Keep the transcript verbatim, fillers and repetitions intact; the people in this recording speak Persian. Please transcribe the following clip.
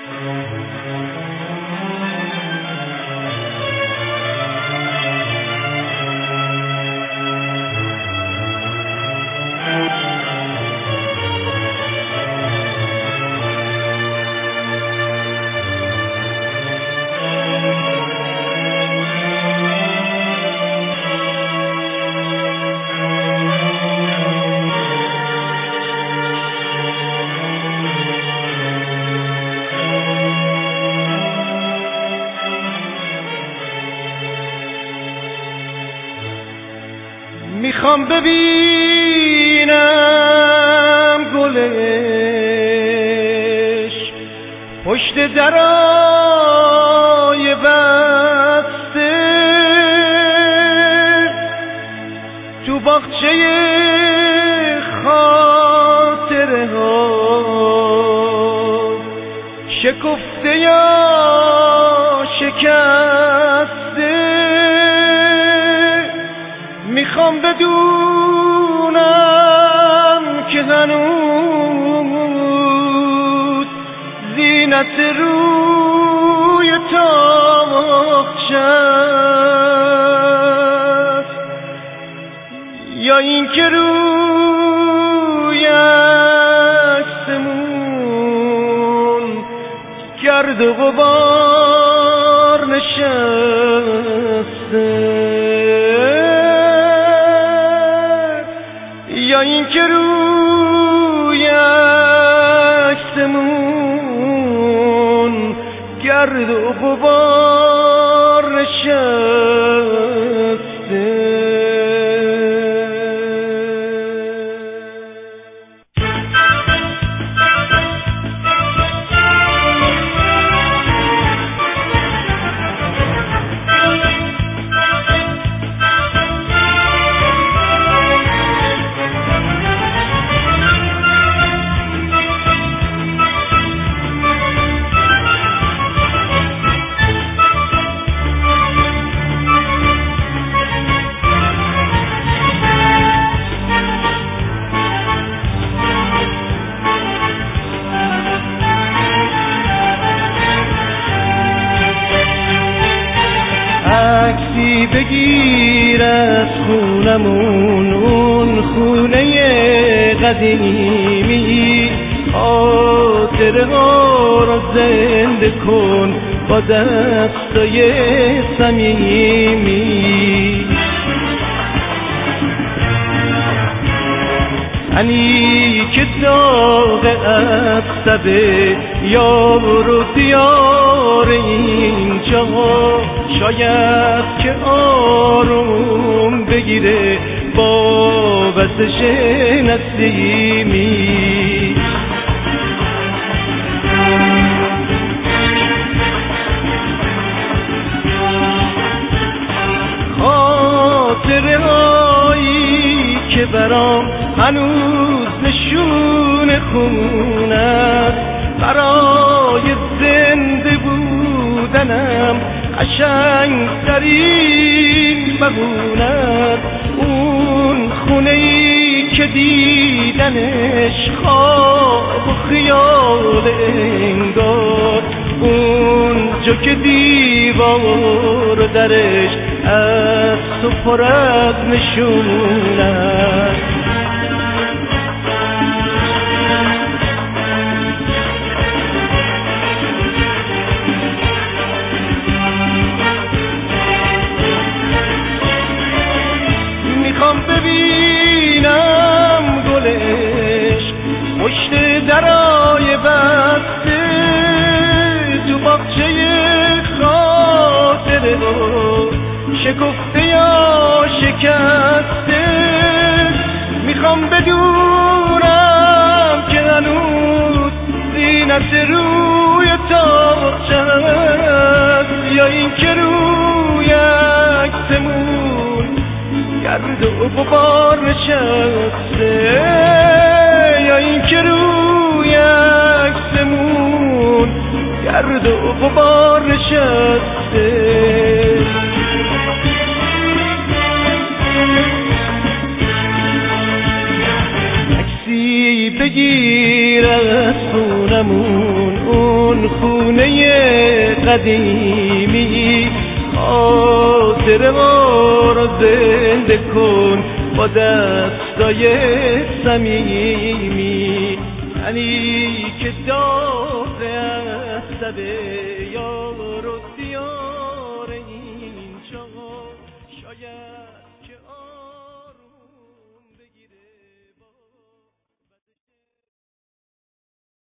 میخوام ببینم گلش پشت درای بسته تو باغچه خاطره ها شکفته یا شکسته. میخوام بدونم که هنوز زینت روی تاقچه است یا این که روی عکسمون گرد و غبار نشسته یا این که روی عکسمون گرد و غبار نشسته. عکسی بگیر از خونمون، اون خونه قدیمی، خاطره ها رو زنده کن با دستای صمیمی. انی که داغ عصبه یار و دیار اینجا، شاید که آروم بگیره با وزش نسیمی. خاطره هایی که برام هنوز نشون خون است، برای زنده بودنم قشنگ ترین بهونه است. اون خونه‌ای که دیدنش خواب و خیال انگار، اونجا که دیوار درش از تو پر از نشون است. میخوام ببینم گلش پشت درای بسته تو باغچه خاطره ها شکفته یا شکسته. میخوام بدونم که هنوز زینت روی تاقچه است یا این که روی عکسمون گرد و غبار نشسته، یا این که روی عکسمون گرد و غبار نشسته. عکسی بگیر از خونمون، کن خونه قدیمی، خاطر ما رو زنده کن با دستای صمیمی. تنی که داغ عصب یارو